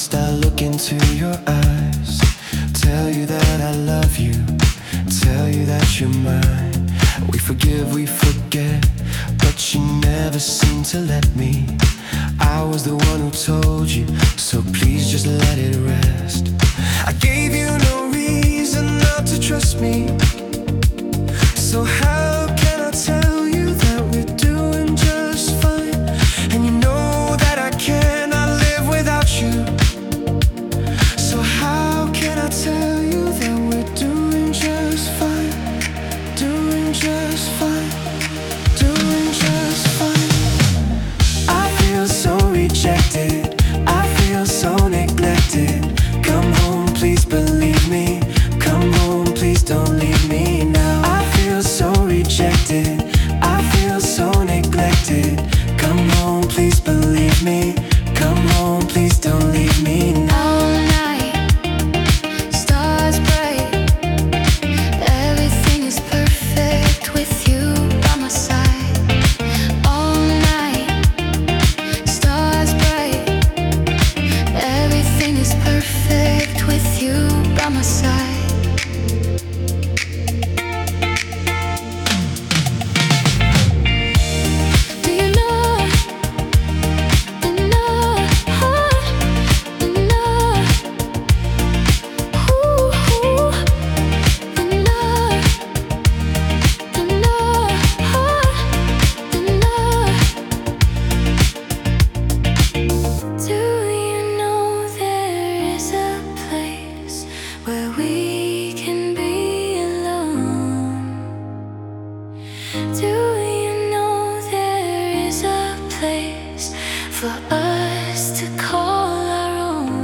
First I look into your eyes, tell you that I love you, tell you that you're mine. We forgive, we forget, but you never seem to let me. I was the one who told you, so please just let it rest. I gave you no reason not to trust me, so how can I tell you that we're doing just fine? And you know that I cannot live without you, so how can I tell you that we're doing just fine? Doing just fine, doing just fine. I feel so rejected, I feel so neglected. Come home, please believe me. Come home, please don't leave me now. I feel so rejected, I feel so neglected. Come home, please believe me. Come home, please don't leave me now. All night, stars bright, everything is perfect with you by my side. All night, stars bright, everything is perfect with you by my side. Where we can be alone. Do you know there is a place for us to call our own?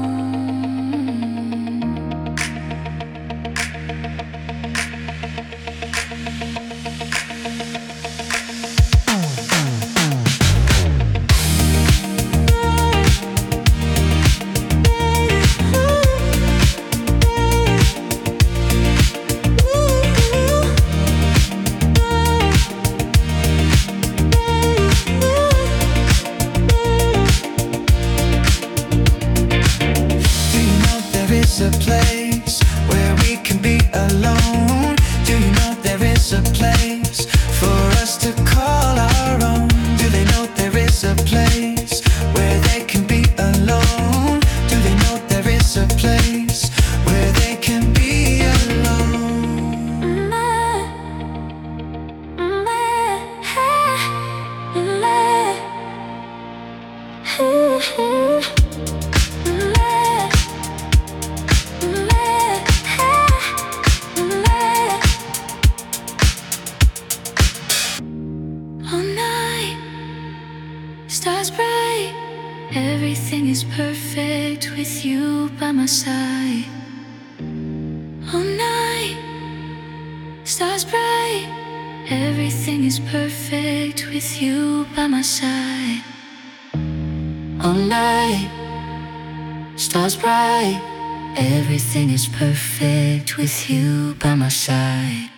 There's a place where we can be alone. Do you know there is a place for us to call our own? Do they know there is a place where they can be alone? Do they know there is a place where they can be alone? All night, stars bright, everything is perfect with you by my side. All night, stars bright, everything is perfect with you by my side. All night, stars bright, everything is perfect with you by my side.